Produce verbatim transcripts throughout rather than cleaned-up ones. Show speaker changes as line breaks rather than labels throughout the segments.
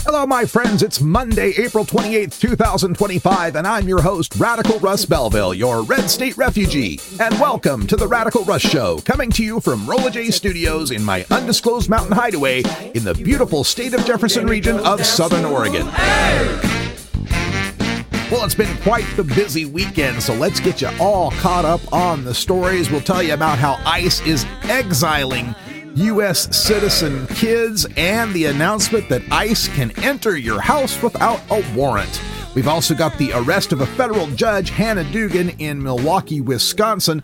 Hello, my friends. It's Monday, April twenty-eighth, two thousand twenty-five, and I'm your host, Radical Russ Belville, your Red State refugee. And welcome to the Radical Russ Show, coming to you from Rolla J Studios in my undisclosed mountain hideaway in the beautiful state of Jefferson region of Southern Oregon. Well, it's been quite the busy weekend, so let's get you all caught up on the stories. We'll tell you about how ICE is exiling U S citizen kids and the announcement that ICE can enter your house without a warrant. We've also got the arrest of a federal judge, Hannah Dugan, in Milwaukee, Wisconsin.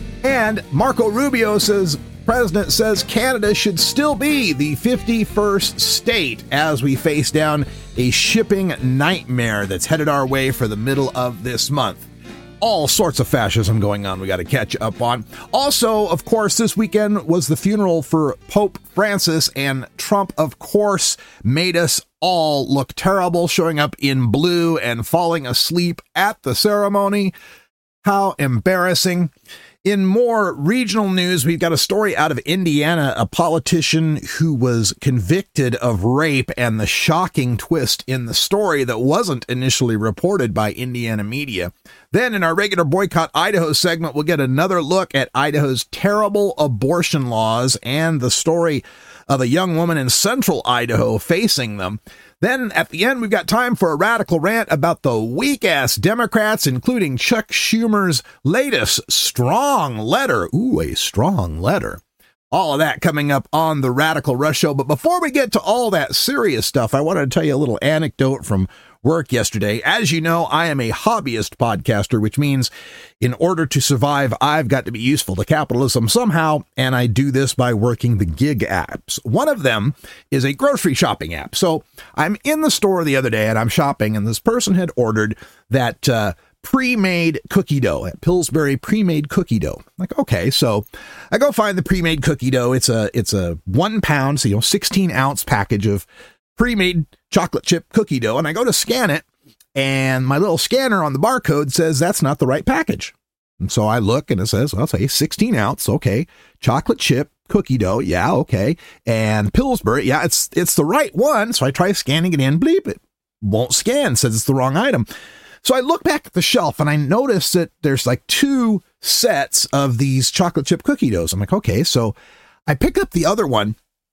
And Marco Rubio says, President says Canada should still be the fifty-first state as we face down a shipping nightmare that's headed our way for the middle of this month. All sorts of fascism going on we got to catch up on. Also, of course, this weekend was the funeral for Pope Francis, and Trump, of course, made us all look terrible, showing up in blue and falling asleep at the ceremony. How embarrassing. In more regional news, we've got a story out of Indiana, a politician who was convicted of rape, and the shocking twist in the story that wasn't initially reported by Indiana media. Then in our regular Boycott Idaho segment, we'll get another look at Idaho's terrible abortion laws and the story of a young woman in central Idaho facing them. Then at the end, we've got time for a radical rant about the weak-ass Democrats, including Chuck Schumer's latest strong letter. Ooh, a strong letter. All of that coming up on the Radical Russ Show. But before we get to all that serious stuff, I wanted to tell you a little anecdote from work yesterday. As you know, I am a hobbyist podcaster, which means in order to survive, I've got to be useful to capitalism somehow, and I do this by working the gig apps. One of them is a grocery shopping app. So I'm in the store the other day, and I'm shopping, and this person had ordered that uh, pre-made cookie dough at Pillsbury, pre-made cookie dough. Like, okay, so I go find the pre-made cookie dough. It's a it's a one pound, so you know, sixteen ounce package of pre-made chocolate chip cookie dough, and I go to scan it, and my little scanner on the barcode says that's not the right package. And so I look, and it says, I'll say sixteen ounce, okay, chocolate chip cookie dough, yeah, okay, and Pillsbury, yeah, it's it's the right one. So I try scanning it in, bleep, it won't scan, says it's the wrong item. So I look back at the shelf, and I notice that there's like two sets of these chocolate chip cookie doughs. I'm like, okay, so I pick up the other one,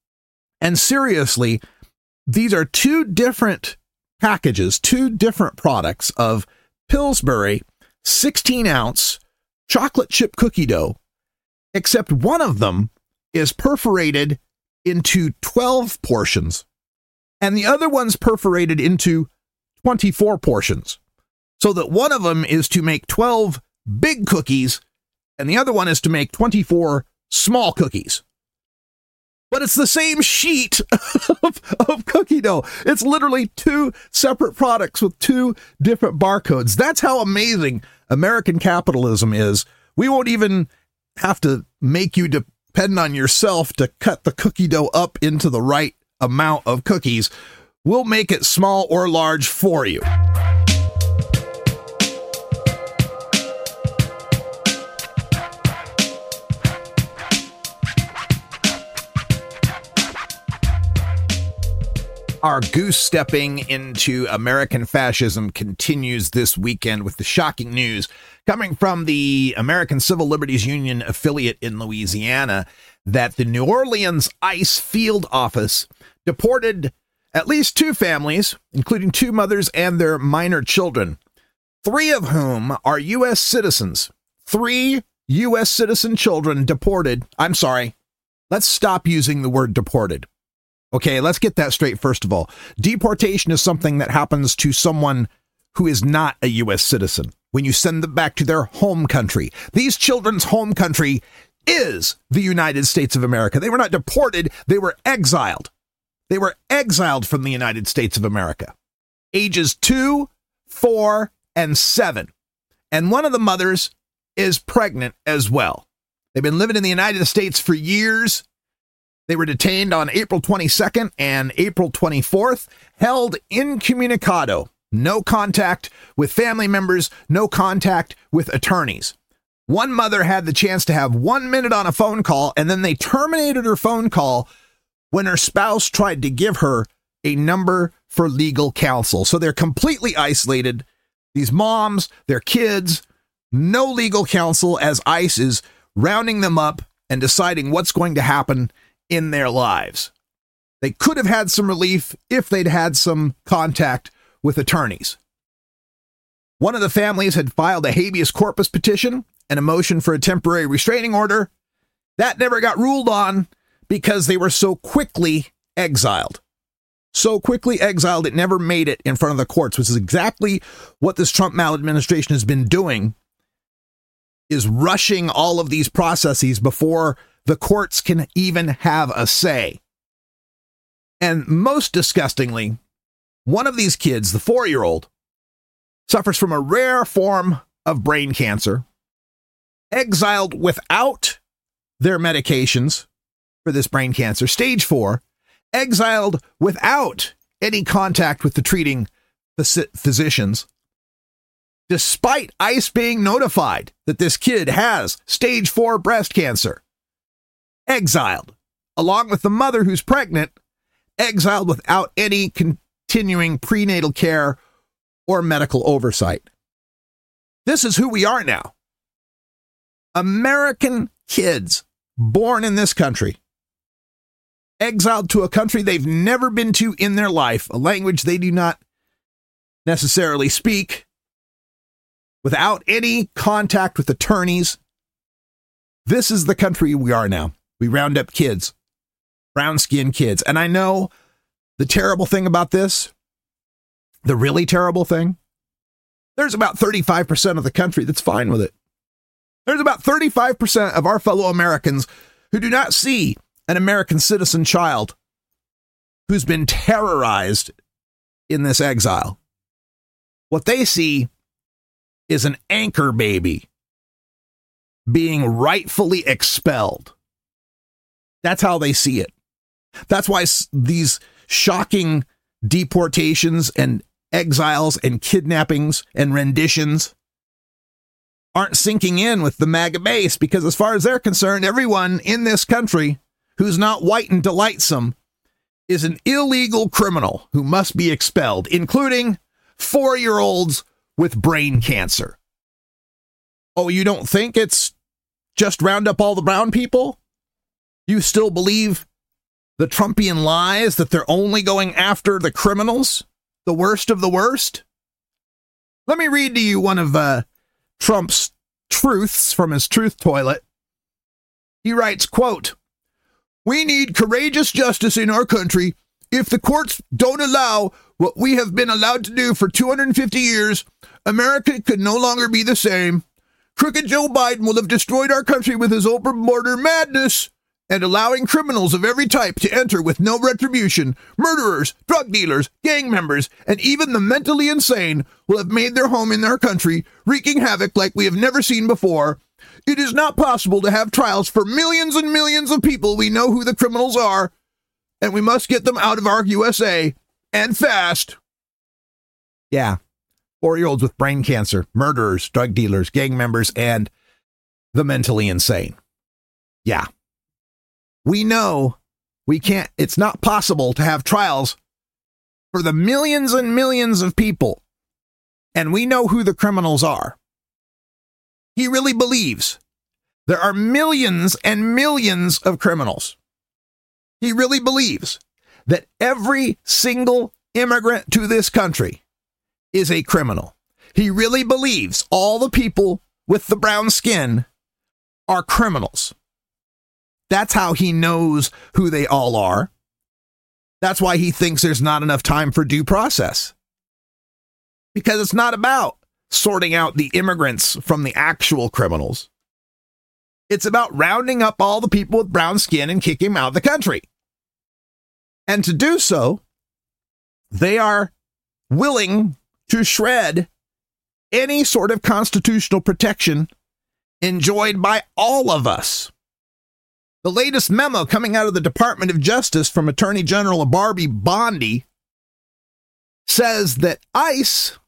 and seriously, these are two different packages, two different products of Pillsbury sixteen ounce chocolate chip cookie dough, except one of them is perforated into twelve portions, and the other one's perforated into twenty-four portions. So that one of them is to make twelve big cookies, and the other one is to make twenty-four small cookies. But it's the same sheet of, of cookie dough. It's literally two separate products with two different barcodes. That's how amazing American capitalism is. We won't even have to make you depend on yourself to cut the cookie dough up into the right amount of cookies. We'll make it small or large for you. Our goose stepping into American fascism continues this weekend with the shocking news coming from the American Civil Liberties Union affiliate in Louisiana that the New Orleans ICE field office deported at least two families, including two mothers and their minor children, three of whom are U S citizens. Three U S citizen children deported. I'm sorry. Let's stop using the word deported. Okay, let's get that straight first of all. Deportation is something that happens to someone who is not a U S citizen when you send them back to their home country. These children's home country is the United States of America. They were not deported, they were exiled. They were exiled from the United States of America. Ages two, four, and seven. And one of the mothers is pregnant as well. They've been living in the United States for years. They were detained on April twenty-second and April twenty-fourth, held incommunicado, no contact with family members, no contact with attorneys. One mother had the chance to have one minute on a phone call, and then they terminated her phone call when her spouse tried to give her a number for legal counsel. So they're completely isolated. These moms, their kids, no legal counsel as ICE is rounding them up and deciding what's going to happen in their lives. They could have had some relief if they'd had some contact with attorneys. One of the families had filed a habeas corpus petition and a motion for a temporary restraining order. That never got ruled on because they were so quickly exiled. So quickly exiled, it never made it in front of the courts, which is exactly what this Trump maladministration has been doing, is rushing all of these processes before the courts can even have a say. And most disgustingly, one of these kids, the four-year-old, suffers from a rare form of brain cancer, exiled without their medications for this brain cancer, stage four, exiled without any contact with the treating phys- physicians, despite ICE being notified that this kid has stage four breast cancer. Exiled, along with the mother who's pregnant, exiled without any continuing prenatal care or medical oversight. This is who we are now. American kids born in this country, exiled to a country they've never been to in their life, a language they do not necessarily speak, without any contact with attorneys. This is the country we are now. We round up kids, brown-skinned kids. And I know the terrible thing about this, the really terrible thing, there's about thirty-five percent of the country that's fine with it. There's about thirty-five percent of our fellow Americans who do not see an American citizen child who's been terrorized in this exile. What they see is an anchor baby being rightfully expelled. That's how they see it. That's why these shocking deportations and exiles and kidnappings and renditions aren't sinking in with the MAGA base, because as far as they're concerned, everyone in this country who's not white and delightsome is an illegal criminal who must be expelled, including four-year-olds with brain cancer. Oh, you don't think it's just round up all the brown people? You still believe the Trumpian lies that they're only going after the criminals, the worst of the worst? Let me read to you one of uh, Trump's truths from his truth toilet. He writes, quote, "We need courageous justice in our country. If the courts don't allow what we have been allowed to do for two hundred fifty years, America could no longer be the same. Crooked Joe Biden will have destroyed our country with his open border madness and allowing criminals of every type to enter with no retribution. Murderers, drug dealers, gang members, and even the mentally insane will have made their home in our country, wreaking havoc like we have never seen before. It is not possible to have trials for millions and millions of people. We know who the criminals are, and we must get them out of our U S A, and fast." Yeah. Four-year-olds with brain cancer, murderers, drug dealers, gang members, and the mentally insane. Yeah. We know we can't, it's not possible to have trials for the millions and millions of people. And we know who the criminals are. He really believes there are millions and millions of criminals. He really believes that every single immigrant to this country is a criminal. He really believes all the people with the brown skin are criminals. That's how he knows who they all are. That's why he thinks there's not enough time for due process. Because it's not about sorting out the immigrants from the actual criminals. It's about rounding up all the people with brown skin and kicking them out of the country. And to do so, they are willing to shred any sort of constitutional protection enjoyed by all of us. The latest memo coming out of the Department of Justice from Attorney General Barbie Bondi says that ICE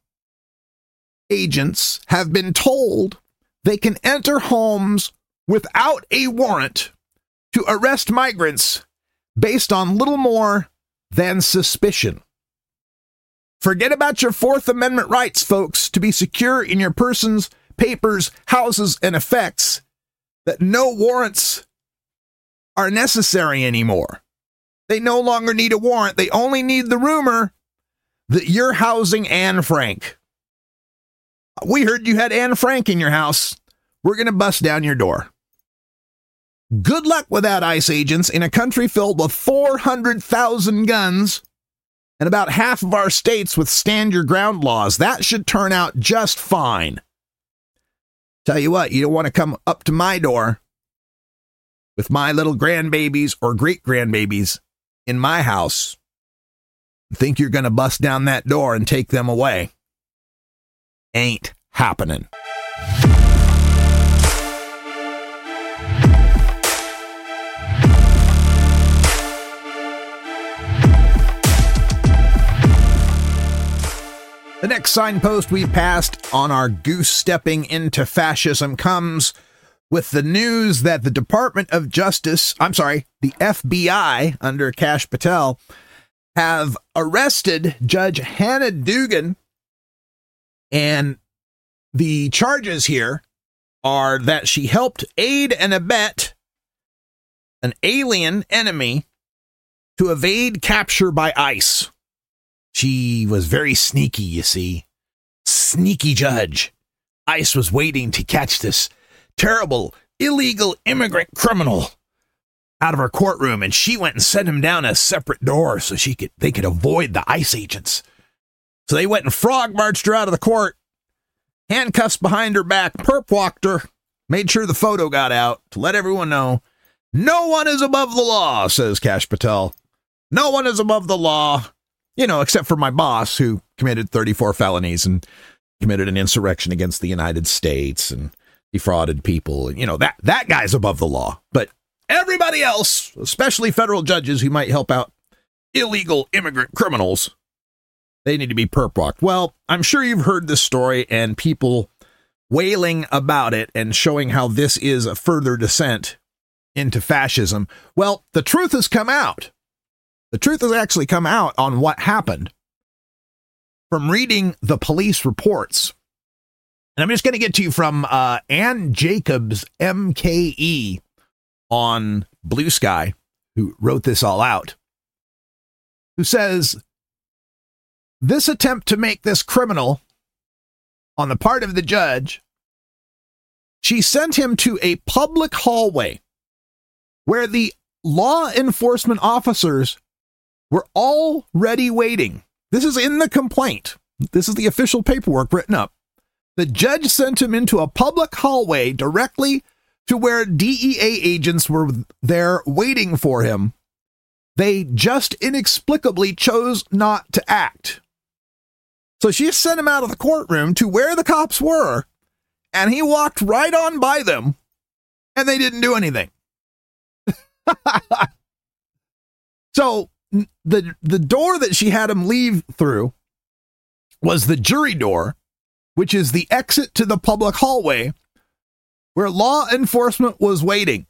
agents have been told they can enter homes without a warrant to arrest migrants based on little more than suspicion. Forget about your Fourth Amendment rights, folks, to be secure in your persons, papers, houses, and effects, that no warrants are necessary anymore. They no longer need a warrant. They only need the rumor that you're housing Anne Frank. We heard you had Anne Frank in your house. We're going to bust down your door. Good luck with that, ICE agents, in a country filled with four hundred thousand guns and about half of our states with stand your ground laws. That should turn out just fine. Tell you what, you don't want to come up to my door with my little grandbabies or great grandbabies in my house. Think you're going to bust down that door and take them away. Ain't happening. The next signpost we've passed on our goose stepping into fascism comes with the news that the Department of Justice, I'm sorry, the F B I under Kash Patel, have arrested Judge Hannah Duggan. And the charges here are that she helped aid and abet an alien enemy to evade capture by ICE. She was very sneaky, you see. Sneaky judge. ICE was waiting to catch this terrible, illegal immigrant criminal out of her courtroom, and she went and sent him down a separate door so she could they could avoid the ICE agents. So they went and frog marched her out of the court, handcuffs behind her back, perp walked her, made sure the photo got out to let everyone know no one is above the law, says Kash Patel. No one is above the law. You know, except for my boss, who committed thirty-four felonies and committed an insurrection against the United States and defrauded people. And, you know, that, that guy's above the law. But everybody else, especially federal judges who might help out illegal immigrant criminals, they need to be perp walked. Well, I'm sure you've heard this story and people wailing about it and showing how this is a further descent into fascism. Well, the truth has come out. The truth has actually come out on what happened from reading the police reports. And I'm just going to get to you from uh, Ann Jacobs, M K E, on Blue Sky, who wrote this all out, who says, this attempt to make this criminal on the part of the judge, she sent him to a public hallway where the law enforcement officers were already waiting. This is in the complaint. This is the official paperwork written up. The judge sent him into a public hallway directly to where D E A agents were there waiting for him. They just inexplicably chose not to act. So she sent him out of the courtroom to where the cops were, and he walked right on by them, and they didn't do anything. So the the door that she had him leave through was the jury door, which is the exit to the public hallway where law enforcement was waiting.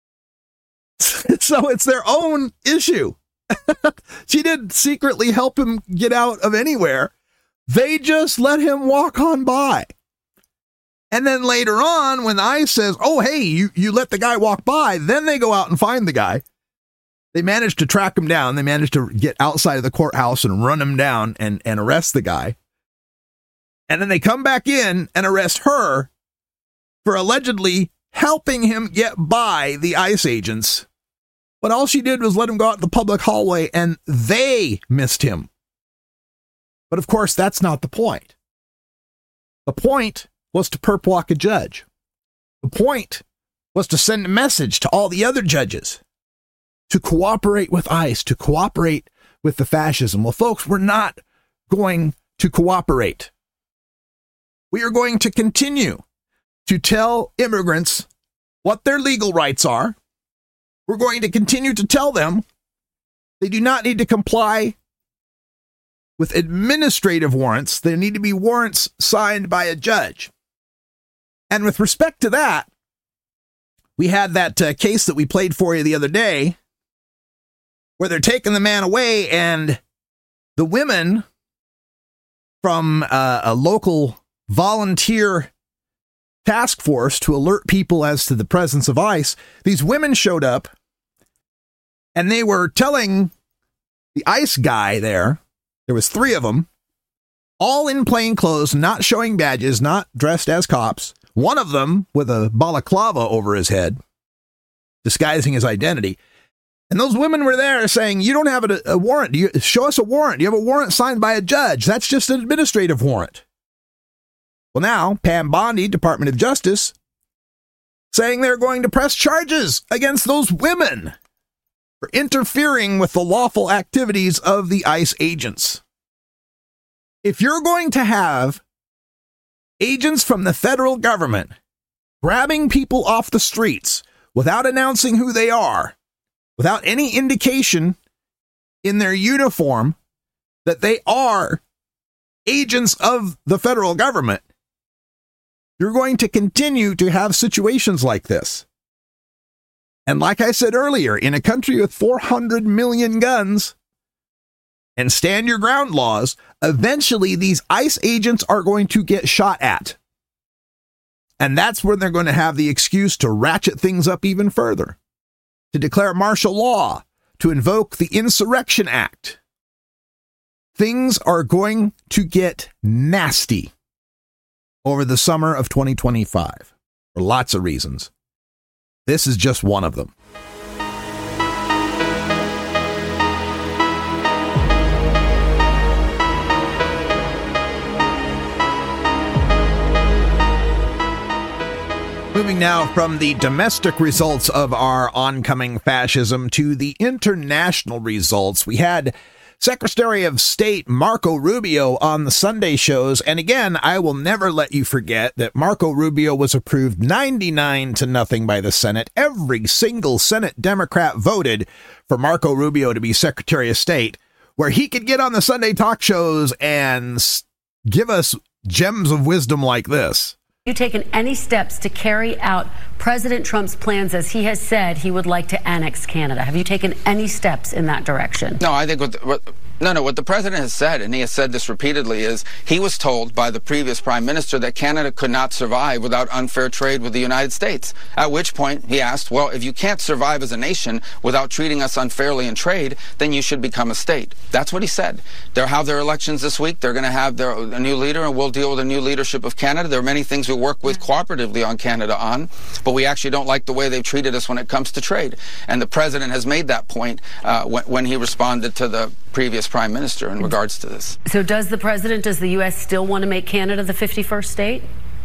So it's their own issue. She didn't secretly help him get out of anywhere. They just let him walk on by. And then later on, when ICE says, oh, hey, you, you let the guy walk by, then they go out and find the guy. They managed to track him down. They managed to get outside of the courthouse and run him down and, and arrest the guy. And then they come back in and arrest her for allegedly helping him get by the ICE agents. But all she did was let him go out the public hallway, and they missed him. But of course, that's not the point. The point was to perp walk a judge. The point was to send a message to all the other judges to cooperate with ICE, to cooperate with the fascism. Well, folks, we're not going to cooperate. We are going to continue to tell immigrants what their legal rights are. We're going to continue to tell them they do not need to comply with administrative warrants. There need to be warrants signed by a judge. And with respect to that, we had that uh, case that we played for you the other day where they're taking the man away and the women from uh, a local volunteer task force to alert people as to the presence of ICE. These women showed up and they were telling the ICE guy there, there was three of them, all in plain clothes, not showing badges, not dressed as cops. One of them with a balaclava over his head, disguising his identity. And those women were there saying, you don't have a, a warrant. Do you show us a warrant? You have a warrant signed by a judge. That's just an administrative warrant. Well, now Pam Bondi, Department of Justice, saying they're going to press charges against those women for interfering with the lawful activities of the ICE agents. If you're going to have agents from the federal government grabbing people off the streets without announcing who they are, without any indication in their uniform that they are agents of the federal government, you're going to continue to have situations like this. And like I said earlier, in a country with four hundred million guns and stand your ground laws, eventually these ICE agents are going to get shot at. And that's when they're going to have the excuse to ratchet things up even further, to declare martial law, to invoke the Insurrection Act. Things are going to get nasty over the summer of twenty twenty-five for lots of reasons. This is just one of them. Moving now from the domestic results of our oncoming fascism to the international results. We had Secretary of State Marco Rubio on the Sunday shows. And again, I will never let you forget that Marco Rubio was approved ninety-nine to nothing by the Senate. Every single Senate Democrat voted for Marco Rubio to be Secretary of State, where he could get on the Sunday talk shows and give us gems of wisdom like this.
Have you taken any steps to carry out President Trump's plans, as he has said he would like to annex Canada? Have you taken any steps in that direction?
No, I think what, what no, no, what the president has said, and he has said this repeatedly, is he was told by the previous prime minister that Canada could not survive without unfair trade with the United States. At which point he asked, well, if you can't survive as a nation without treating us unfairly in trade, then you should become a state. That's what he said. They'll have their elections this week. They're going to have their, a new leader, and we'll deal with a new leadership of Canada. There are many things we work with cooperatively on Canada on, but we actually don't like the way they've treated us when it comes to trade. And the president has made that point uh, when, when he responded to the previous prime minister in regards to this.
So does the president, does the U S still want to make Canada the fifty-first state?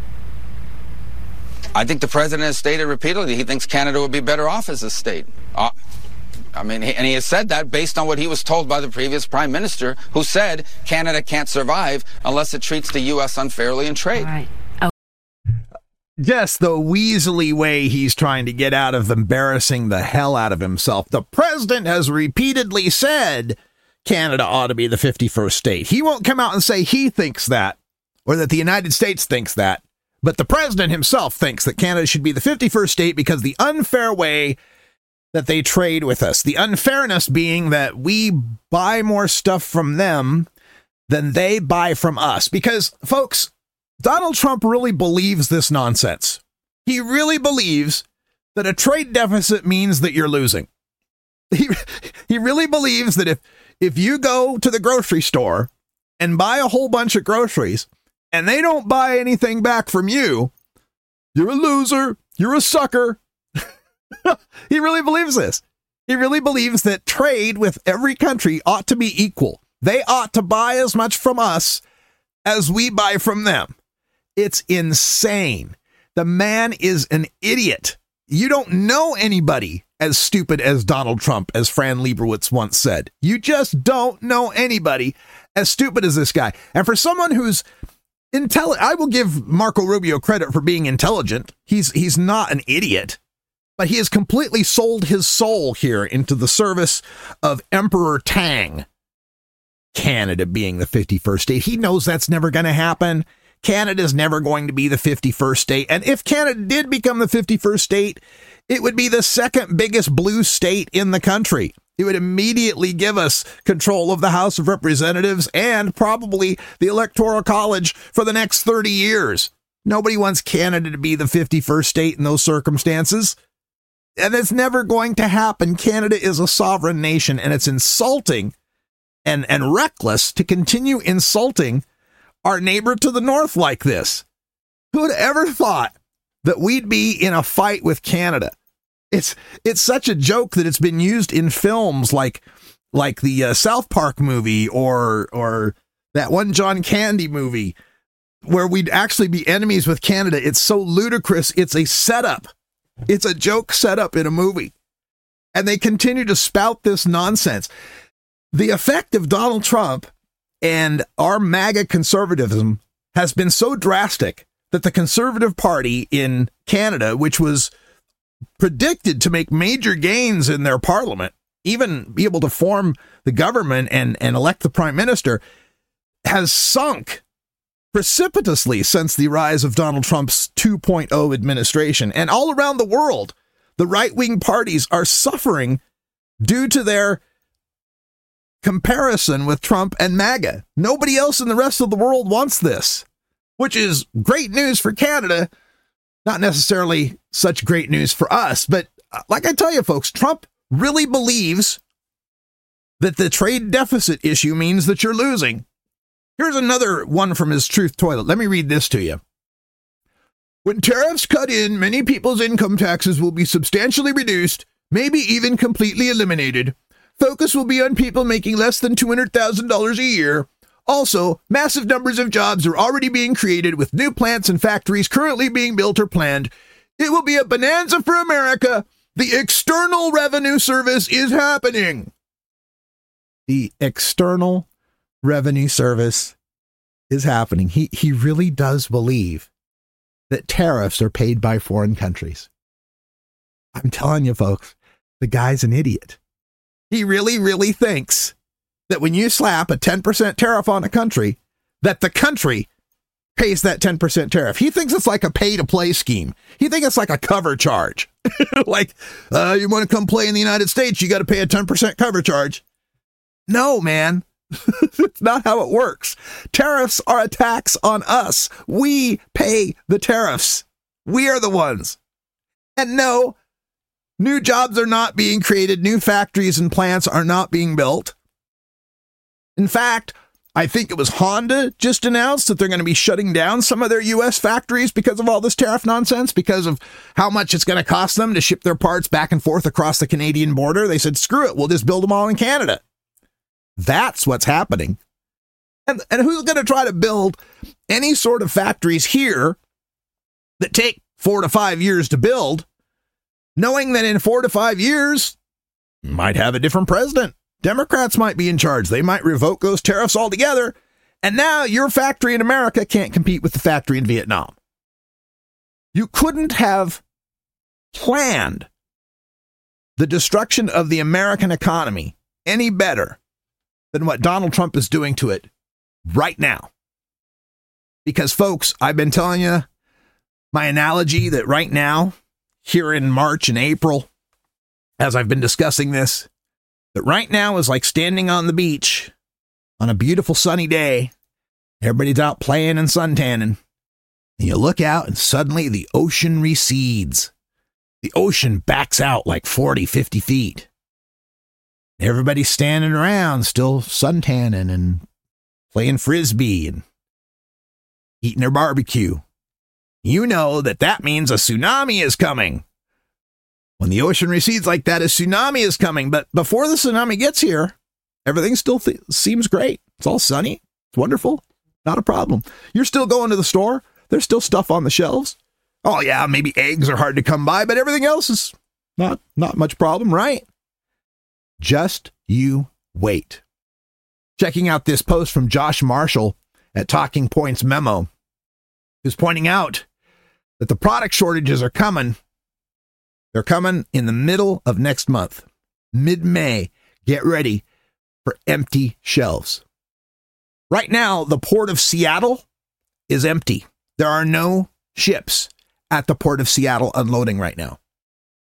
I think the president has stated repeatedly he thinks Canada would be better off as a state. Uh, I mean, he, and he has said that based on what he was told by the previous prime minister, who said Canada can't survive unless it treats the U S unfairly in trade.
All right.
Yes, the weaselly way he's trying to get out of embarrassing the hell out of himself. The president has repeatedly said Canada ought to be the fifty-first state. He won't come out and say he thinks that, or that the United States thinks that, but the president himself thinks that Canada should be the fifty-first state because the unfair way that they trade with us, the unfairness being that we buy more stuff from them than they buy from us. Because, folks, Donald Trump really believes this nonsense. He really believes that a trade deficit means that you're losing. He, he really believes that if If you go to the grocery store and buy a whole bunch of groceries and they don't buy anything back from you, you're a loser. You're a sucker. He really believes this. He really believes that trade with every country ought to be equal. They ought to buy as much from us as we buy from them. It's insane. The man is an idiot. You don't know anybody as stupid as Donald Trump, as Fran Lebowitz once said. You just don't know anybody as stupid as this guy. And for someone who's intelligent, I will give Marco Rubio credit for being intelligent. He's he's not an idiot, but he has completely sold his soul here into the service of Emperor Tang. Canada being the fifty-first state. He knows that's never going to happen. Canada's never going to be the fifty-first state. And if Canada did become the fifty-first state, it would be the second biggest blue state in the country. It would immediately give us control of the House of Representatives and probably the Electoral College for the next thirty years. Nobody wants Canada to be the fifty-first state in those circumstances. And it's never going to happen. Canada is a sovereign nation, and it's insulting and, and reckless to continue insulting our neighbor to the north like this. Who would ever thought that we'd be in a fight with Canada? It's it's such a joke that it's been used in films like like the uh, South Park movie or or that one John Candy movie where we'd actually be enemies with Canada. It's so ludicrous. It's a setup. It's a joke setup in a movie. And they continue to spout this nonsense. The effect of Donald Trump and our MAGA conservatism has been so drastic that the Conservative Party in Canada, which was predicted to make major gains in their parliament, even be able to form the government and, and elect the prime minister, has sunk precipitously since the rise of Donald Trump's two point oh administration. And all around the world, the right-wing parties are suffering due to their comparison with Trump and MAGA. Nobody else in the rest of the world wants this, which is great news for Canada. Not necessarily such great news for us, but like I tell you, folks, Trump really believes that the trade deficit issue means that you're losing. Here's another one from his truth toilet. Let me read this to you. When tariffs cut in, many people's income taxes will be substantially reduced, maybe even completely eliminated. Focus will be on people making less than two hundred thousand dollars a year. Also, massive numbers of jobs are already being created with new plants and factories currently being built or planned. It will be a bonanza for America. The External Revenue Service is happening. The External Revenue Service is happening. He, he really does believe that tariffs are paid by foreign countries. I'm telling you, folks, the guy's an idiot. He really, really thinks that when you slap a ten percent tariff on a country, that the country pays that ten percent tariff. He thinks it's like a pay-to-play scheme. He thinks it's like a cover charge. Like, uh, you want to come play in the United States, you got to pay a ten percent cover charge. No, man. It's not how it works. Tariffs are a tax on us. We pay the tariffs. We are the ones. And no, new jobs are not being created. New factories and plants are not being built. In fact, I think it was Honda just announced that they're going to be shutting down some of their U S factories because of all this tariff nonsense, because of how much it's going to cost them to ship their parts back and forth across the Canadian border. They said, screw it, we'll just build them all in Canada. That's what's happening. And, and who's going to try to build any sort of factories here that take four to five years to build, knowing that in four to five years, you might have a different president? Democrats might be in charge. They might revoke those tariffs altogether. And now your factory in America can't compete with the factory in Vietnam. You couldn't have planned the destruction of the American economy any better than what Donald Trump is doing to it right now. Because, folks, I've been telling you my analogy that right now, here in March and April, as I've been discussing this, that right now is like standing on the beach on a beautiful sunny day. Everybody's out playing and suntanning. And you look out and suddenly the ocean recedes. The ocean backs out like forty, fifty feet. Everybody's standing around still suntanning and playing frisbee and eating their barbecue. You know that that means a tsunami is coming. When the ocean recedes like that, a tsunami is coming. But before the tsunami gets here, everything still th- seems great. It's all sunny. It's wonderful. Not a problem. You're still going to the store. There's still stuff on the shelves. Oh, yeah, maybe eggs are hard to come by, but everything else is not, not much problem, right? Just you wait. Checking out this post from Josh Marshall at Talking Points Memo, who's pointing out that the product shortages are coming. They're coming in the middle of next month, mid-May. Get ready for empty shelves. Right now, the port of Seattle is empty. There are no ships at the port of Seattle unloading right now.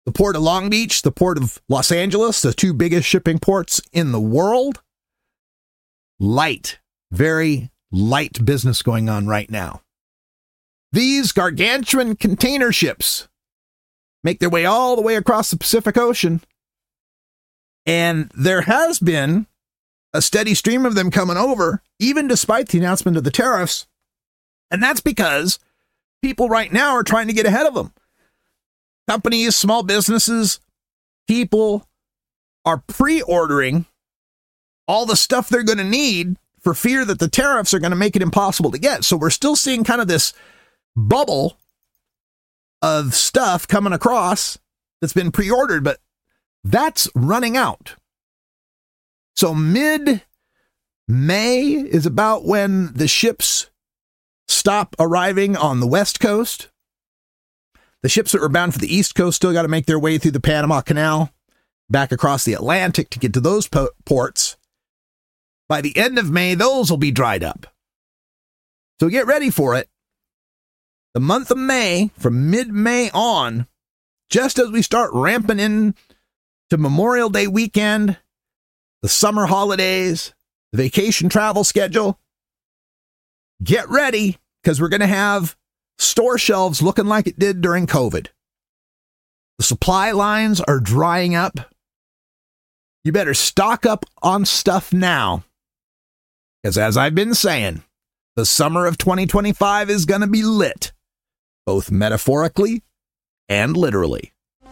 the port of Long Beach, the port of Los Angeles, the two biggest shipping ports in the world. Light, very light business going on right now. These gargantuan container ships make their way all the way across the Pacific Ocean. And there has been a steady stream of them coming over, even despite the announcement of the tariffs. And that's because people right now are trying to get ahead of them. Companies, small businesses, people are pre-ordering all the stuff they're going to need for fear that the tariffs are going to make it impossible to get. So we're still seeing kind of this bubble of stuff coming across that's been pre-ordered, but that's running out. So mid-May is about when the ships stop arriving on the West Coast. The ships that were bound for the East Coast still got to make their way through the Panama Canal, back across the Atlantic to get to those po- ports. By the end of May, those will be dried up. So get ready for it. The month of May, from mid-May on, just as we start ramping in to Memorial Day weekend, the summer holidays, the vacation travel schedule, get ready, because we're going to have store shelves looking like it did during COVID. The supply lines are drying up. You better stock up on stuff now, because as I've been saying, the summer of twenty twenty-five is going to be lit, both metaphorically and literally.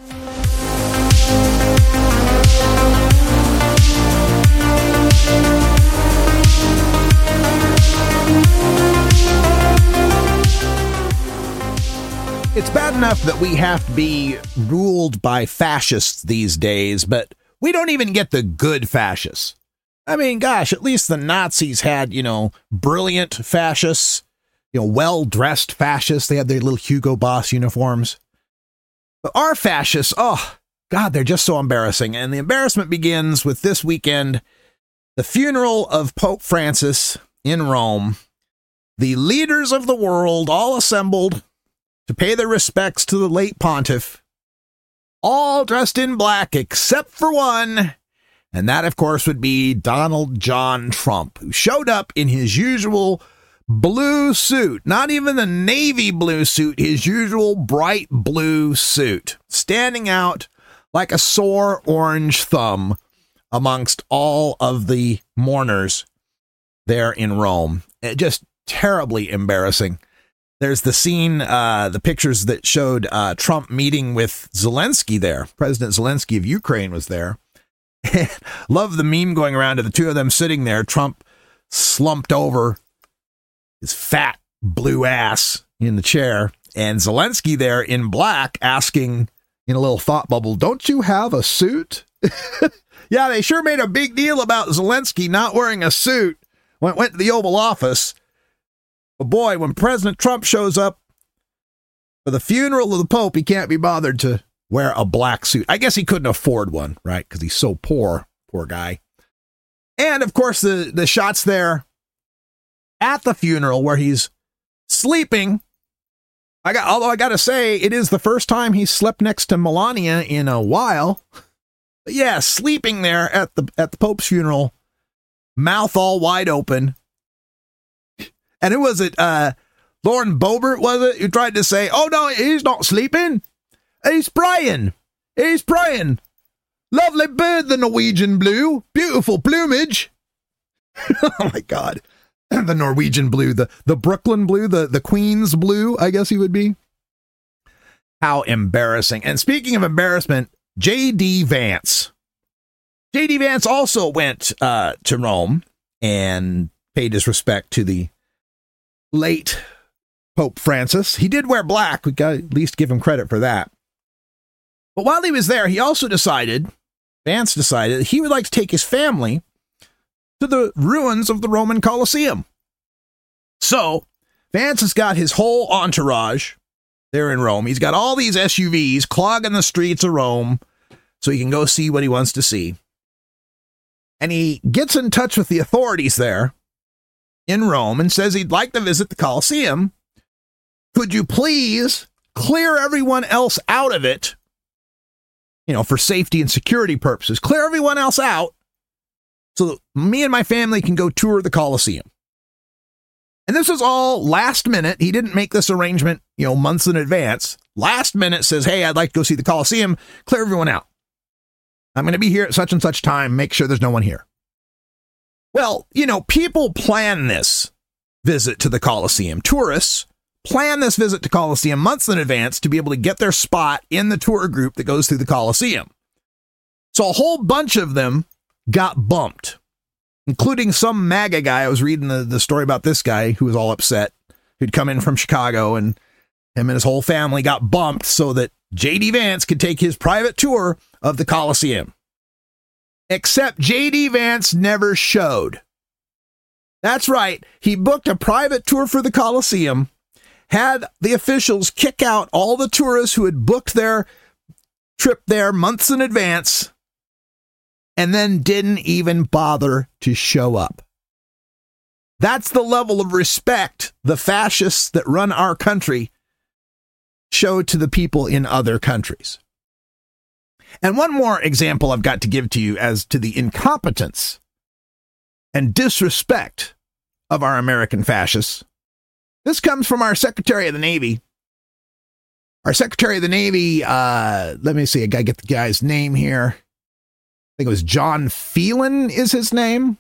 It's bad enough that we have to be ruled by fascists these days, but we don't even get the good fascists. I mean, gosh, at least the Nazis had, you know, brilliant fascists, you know, well-dressed fascists. They had their little Hugo Boss uniforms. But our fascists, oh, God, they're just so embarrassing. And the embarrassment begins with this weekend, the funeral of Pope Francis in Rome. The leaders of the world all assembled to pay their respects to the late pontiff, all dressed in black except for one, and that, of course, would be Donald John Trump, who showed up in his usual blue suit, not even the navy blue suit, his usual bright blue suit, standing out like a sore orange thumb amongst all of the mourners there in Rome. It just terribly embarrassing. There's the scene, uh, the pictures that showed uh, Trump meeting with Zelensky there. President Zelensky of Ukraine was there. Love the meme going around of the two of them sitting there. Trump slumped over, his fat blue ass in the chair, and Zelensky there in black asking in a little thought bubble, "Don't you have a suit?" Yeah, they sure made a big deal about Zelensky not wearing a suit when it went to the Oval Office. But boy, when President Trump shows up for the funeral of the Pope, he can't be bothered to wear a black suit. I guess he couldn't afford one, right? Because he's so poor, poor guy. And of course, the, the shots there at the funeral where he's sleeping. I got, although I got to say, it is the first time he slept next to Melania in a while. But yeah, sleeping there at the at the Pope's funeral, mouth all wide open. And it was it, uh, Lauren Boebert, was it, who tried to say, "Oh, no, he's not sleeping. He's praying. He's praying. Lovely bird, the Norwegian blue. Beautiful plumage." Oh, my God. The Norwegian blue, the, the Brooklyn blue, the, the Queens blue, I guess he would be. How embarrassing. And speaking of embarrassment, J D Vance. J D Vance also went uh, to Rome and paid his respect to the late Pope Francis. He did wear black. We got to at least give him credit for that. But while he was there, he also decided, Vance decided, that he would like to take his family to the ruins of the Roman Colosseum. So Vance has got his whole entourage there in Rome. He's got all these S U Vs clogging the streets of Rome so he can go see what he wants to see. And he gets in touch with the authorities there in Rome and says he'd like to visit the Colosseum. Could you please clear everyone else out of it you know, for safety and security purposes, clear everyone else out so that me and my family can go tour the Coliseum. And this was all last minute. He didn't make this arrangement, you know, months in advance. Last minute says, hey, I'd like to go see the Coliseum. Clear everyone out. I'm going to be here at such and such time. Make sure there's no one here. Well, you know, people plan this visit to the Coliseum. Tourists plan this visit to Coliseum months in advance to be able to get their spot in the tour group that goes through the Coliseum. So a whole bunch of them got bumped, including some MAGA guy. I was reading the, the story about this guy who was all upset, who'd come in from Chicago, and him and his whole family got bumped so that J D Vance could take his private tour of the Coliseum. Except J D Vance never showed. That's right. He booked a private tour for the Coliseum, had the officials kick out all the tourists who had booked their trip there months in advance, and then didn't even bother to show up. That's the level of respect the fascists that run our country show to the people in other countries. And one more example I've got to give to you as to the incompetence and disrespect of our American fascists. This comes from our Secretary of the Navy. Our Secretary of the Navy, uh, let me see, I gotta get the guy's name here. I think it was John Phelan is his name.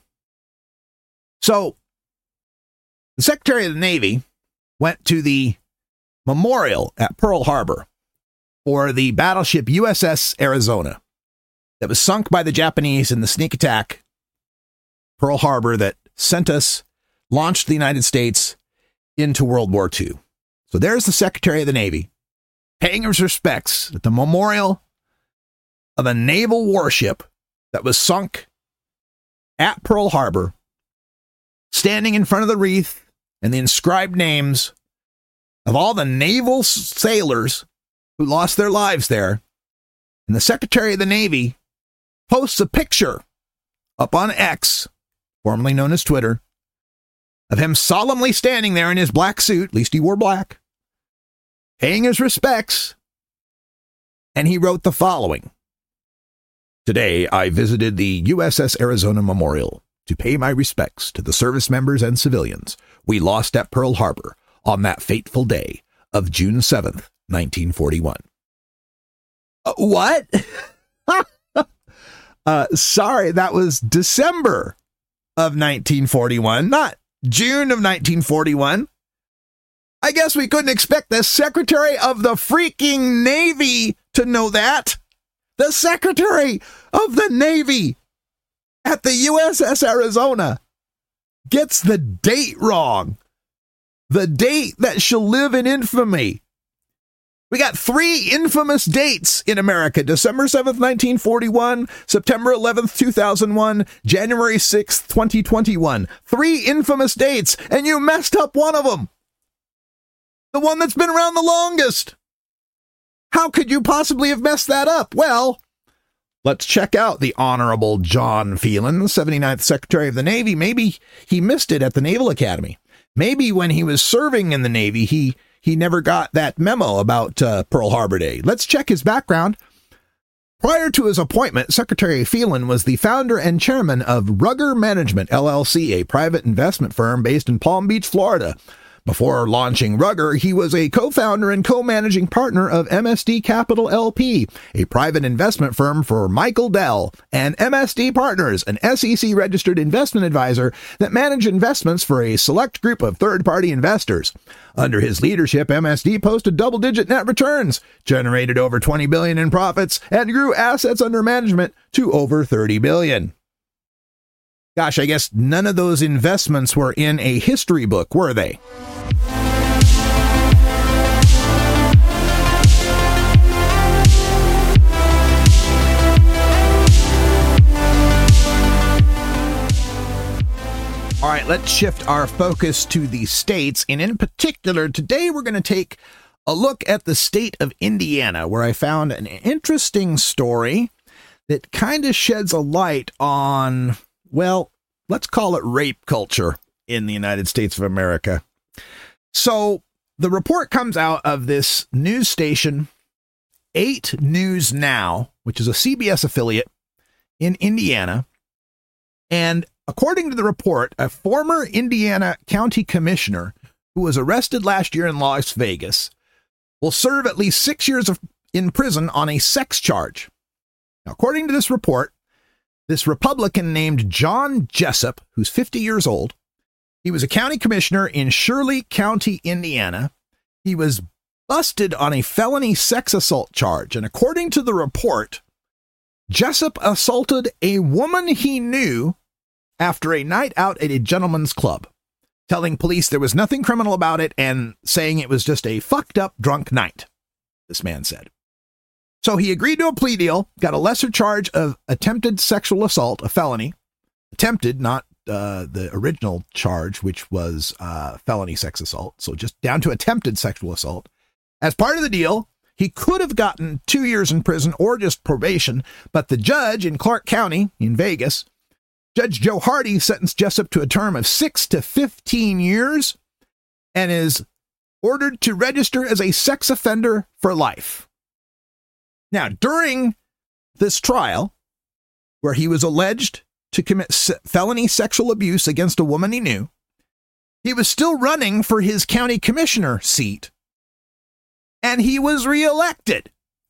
So, the Secretary of the Navy went to the memorial at Pearl Harbor for the battleship U S S Arizona that was sunk by the Japanese in the sneak attack Pearl Harbor that sent us, launched the United States into World War Two. So there's the Secretary of the Navy paying his respects at the memorial of a naval warship that was sunk at Pearl Harbor, standing in front of the wreath and the inscribed names of all the naval sailors who lost their lives there. And the Secretary of the Navy posts a picture up on X, formerly known as Twitter, of him solemnly standing there in his black suit, at least he wore black, paying his respects. And he wrote the following: "Today, I visited the U S S Arizona Memorial to pay my respects to the service members and civilians we lost at Pearl Harbor on that fateful day of June seventh, nineteen forty-one. Uh, what? uh, sorry, that was December of nineteen forty-one, not June of nineteen forty-one. I guess we couldn't expect the Secretary of the freaking Navy to know that. The Secretary of the Navy at the U S S Arizona gets the date wrong. The date that shall live in infamy. We got three infamous dates in America: December seventh, nineteen forty-one, September eleventh, two thousand one, January sixth, twenty twenty-one. Three infamous dates, and you messed up one of them. The one that's been around the longest. How could you possibly have messed that up? Well, let's check out the Honorable John Phelan, seventy-ninth Secretary of the Navy. Maybe he missed it at the Naval Academy. Maybe when he was serving in the Navy, he he never got that memo about uh, Pearl Harbor Day. Let's check his background. Prior to his appointment, Secretary Phelan was the founder and chairman of Rugger Management, L L C, a private investment firm based in Palm Beach, Florida. Before launching Rugger, he was a co-founder and co-managing partner of M S D Capital L P, a private investment firm for Michael Dell, and M S D Partners, an S E C-registered investment advisor that managed investments for a select group of third-party investors. Under his leadership, M S D posted double-digit net returns, generated over twenty billion dollars in profits, and grew assets under management to over thirty billion dollars. Gosh, I guess none of those investments were in a history book, were they? All right, let's shift our focus to the states. And in particular, today we're going to take a look at the state of Indiana, where I found an interesting story that kind of sheds a light on, well, let's call it rape culture in the United States of America. So the report comes out of this news station, eight News Now, which is a C B S affiliate in Indiana. And according to the report, a former Indiana county commissioner who was arrested last year in Las Vegas will serve at least six years of, in prison on a sex charge. Now, according to this report, this Republican named John Jessup, who's fifty years old, he was a county commissioner in Shirley County, Indiana. He was busted on a felony sex assault charge. And according to the report, Jessup assaulted a woman he knew after a night out at a gentleman's club, telling police there was nothing criminal about it and saying it was just a fucked up drunk night, this man said. So he agreed to a plea deal, got a lesser charge of attempted sexual assault, a felony. Attempted, not uh, the original charge, which was uh, felony sex assault. So just down to attempted sexual assault. As part of the deal, he could have gotten two years in prison or just probation, but the judge in Clark County in Vegas, Judge Joe Hardy, sentenced Jessup to a term of six to fifteen years and is ordered to register as a sex offender for life. Now, during this trial, where he was alleged to commit felony sexual abuse against a woman he knew, he was still running for his county commissioner seat, and he was reelected.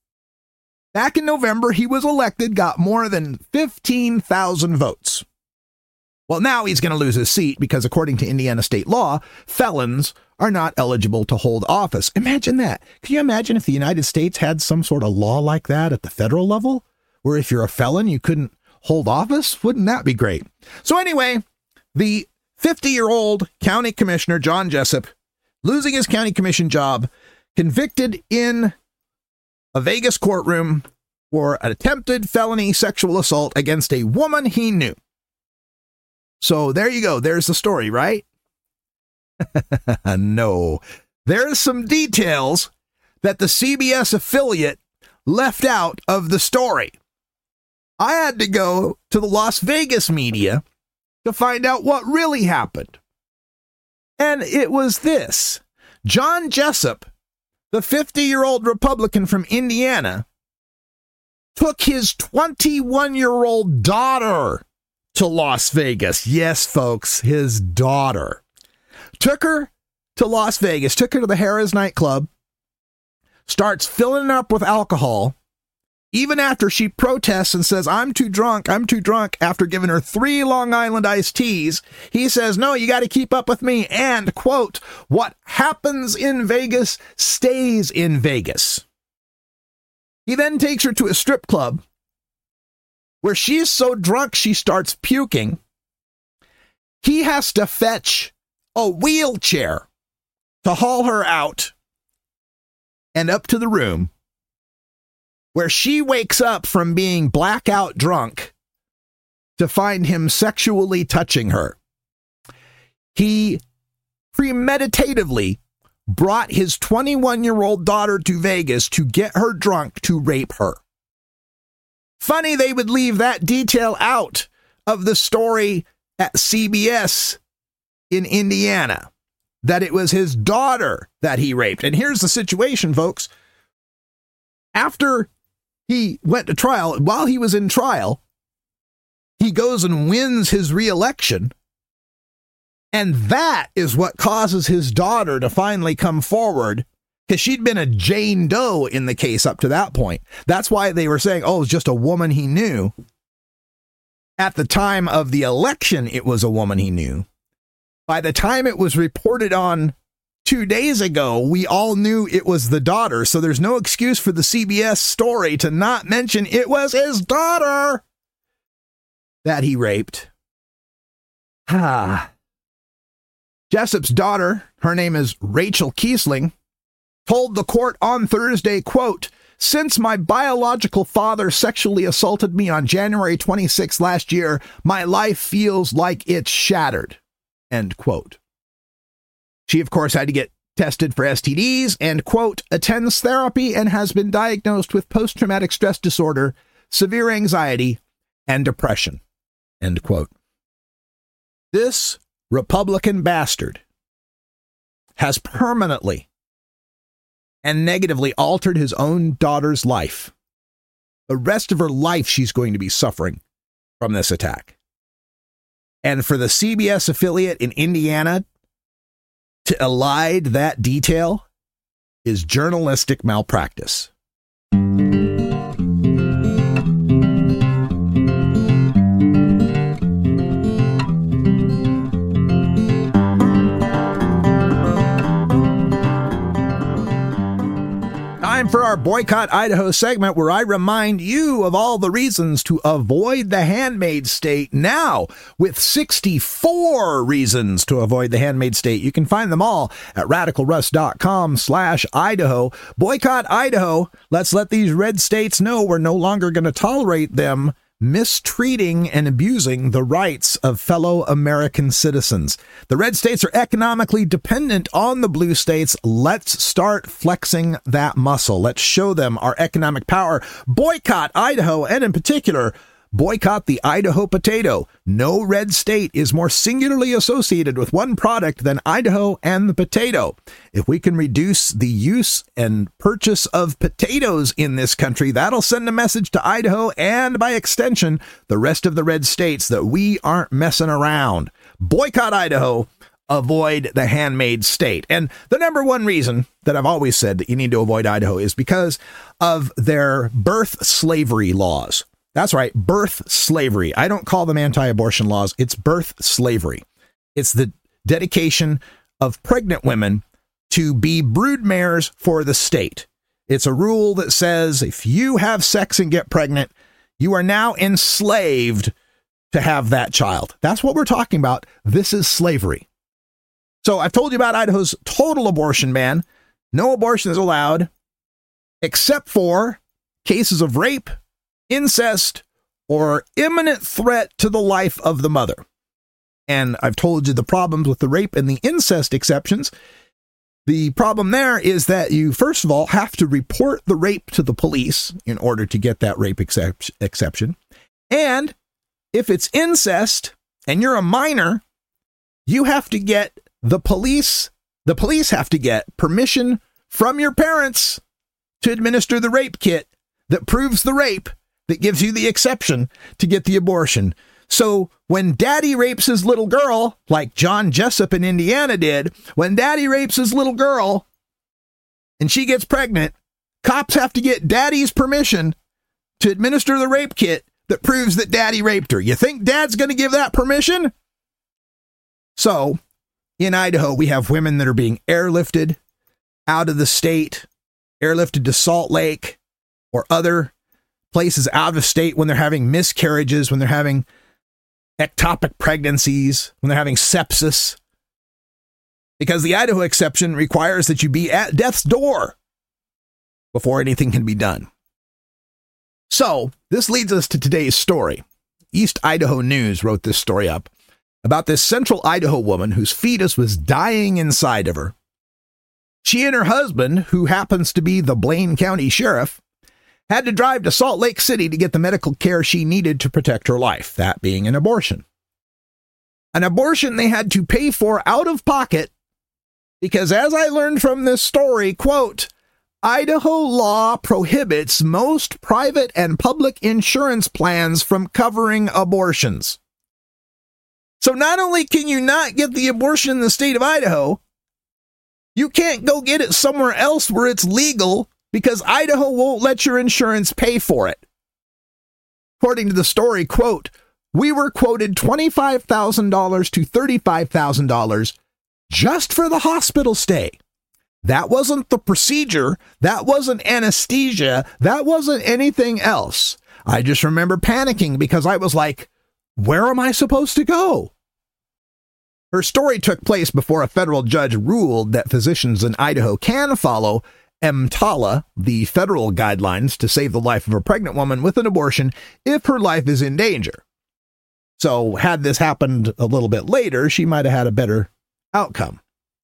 Back in November, he was elected, got more than fifteen thousand votes. Well, now he's going to lose his seat because, according to Indiana state law, felons are not eligible to hold office. Imagine that. Can you imagine if the United States had some sort of law like that at the federal level, where if you're a felon, you couldn't hold office? Wouldn't that be great? So anyway, the fifty-year-old county commissioner, John Jessup, losing his county commission job, convicted in a Vegas courtroom for an attempted felony sexual assault against a woman he knew. So there you go. There's the story, right? No. There's some details that the C B S affiliate left out of the story. I had to go to the Las Vegas media to find out what really happened. And it was this. John Jessup, the fifty-year-old Republican from Indiana, took his twenty-one-year-old daughter to Las Vegas. Yes, folks, his daughter. Took her to Las Vegas, took her to the Harrah's nightclub, starts filling up with alcohol, even after she protests and says, I'm too drunk, I'm too drunk, after giving her three Long Island iced teas. He says, no, you got to keep up with me. And, quote, what happens in Vegas stays in Vegas. He then takes her to a strip club where she's so drunk she starts puking. He has to fetch a wheelchair to haul her out and up to the room where she wakes up from being blackout drunk to find him sexually touching her. He premeditatively brought his twenty-one-year-old daughter to Vegas to get her drunk to rape her. Funny they would leave that detail out of the story at C B S in Indiana, that it was his daughter that he raped. And here's the situation, folks. After he went to trial, while he was in trial, he goes and wins his reelection. And that is what causes his daughter to finally come forward, because she'd been a Jane Doe in the case up to that point. That's why they were saying, oh, it's just a woman he knew. At the time of the election, it was a woman he knew. By the time it was reported on two days ago, we all knew it was the daughter. So there's no excuse for the C B S story to not mention it was his daughter that he raped. Ah. Jessup's daughter, her name is Rachel Kiesling, told the court on Thursday, quote, since my biological father sexually assaulted me on January twenty-sixth last year, my life feels like it's shattered, end quote. She, of course, had to get tested for S T Ds and, quote, attends therapy and has been diagnosed with post-traumatic stress disorder, severe anxiety, and depression, end quote. This Republican bastard has permanently and negatively altered his own daughter's life The rest of her life, she's going to be suffering from this attack. And for the C B S affiliate in Indiana to elide that detail is journalistic malpractice. Time for our Boycott Idaho segment, where I remind you of all the reasons to avoid the Handmaid State. Now, with sixty-four reasons to avoid the Handmaid State. You can find them all at radicalruss.com slash Idaho. Boycott Idaho. Let's let these red states know we're no longer going to tolerate them mistreating and abusing the rights of fellow American citizens. The red states are economically dependent on the blue states. Let's start flexing that muscle. Let's show them our economic power. Boycott Idaho, and in particular, boycott the Idaho potato. No red state is more singularly associated with one product than Idaho and the potato. If we can reduce the use and purchase of potatoes in this country, that'll send a message to Idaho and, by extension, the rest of the red states that we aren't messing around. Boycott Idaho. Avoid the Handmaid State. And the number one reason that I've always said that you need to avoid Idaho is because of their birth slavery laws. That's right, birth slavery. I don't call them anti-abortion laws. It's birth slavery. It's the dedication of pregnant women to be broodmares for the state. It's a rule that says if you have sex and get pregnant, you are now enslaved to have that child. That's what we're talking about. This is slavery. So I've told you about Idaho's total abortion ban. No abortion is allowed except for cases of rape, incest, or imminent threat to the life of the mother. And I've told you the problems with the rape and the incest exceptions. The problem there is that you, first of all, have to report the rape to the police in order to get that rape excep- exception. And if it's incest and you're a minor, you have to get the police, the police have to get permission from your parents to administer the rape kit that proves the rape that gives you the exception to get the abortion. So when daddy rapes his little girl, like John Jessup in Indiana did, when daddy rapes his little girl and she gets pregnant, cops have to get daddy's permission to administer the rape kit that proves that daddy raped her. You think dad's going to give that permission? So in Idaho, we have women that are being airlifted out of the state, airlifted to Salt Lake or other places out of state when they're having miscarriages, when they're having ectopic pregnancies, when they're having sepsis, because the Idaho exception requires that you be at death's door before anything can be done. So this leads us to today's story. East Idaho News wrote this story up about this central Idaho woman whose fetus was dying inside of her. She and her husband, who happens to be the Blaine County Sheriff, had to drive to Salt Lake City to get the medical care she needed to protect her life, that being an abortion. An abortion they had to pay for out of pocket because, as I learned from this story, quote, Idaho law prohibits most private and public insurance plans from covering abortions. So not only can you not get the abortion in the state of Idaho, you can't go get it somewhere else where it's legal because Idaho won't let your insurance pay for it. According to the story, quote, we were quoted twenty-five thousand dollars to thirty-five thousand dollars just for the hospital stay. That wasn't the procedure. That wasn't anesthesia. That wasn't anything else. I just remember panicking because I was like, where am I supposed to go? Her story took place before a federal judge ruled that physicians in Idaho can follow EMTALA, the federal guidelines to save the life of a pregnant woman with an abortion if her life is in danger. So had this happened a little bit later, she might have had a better outcome.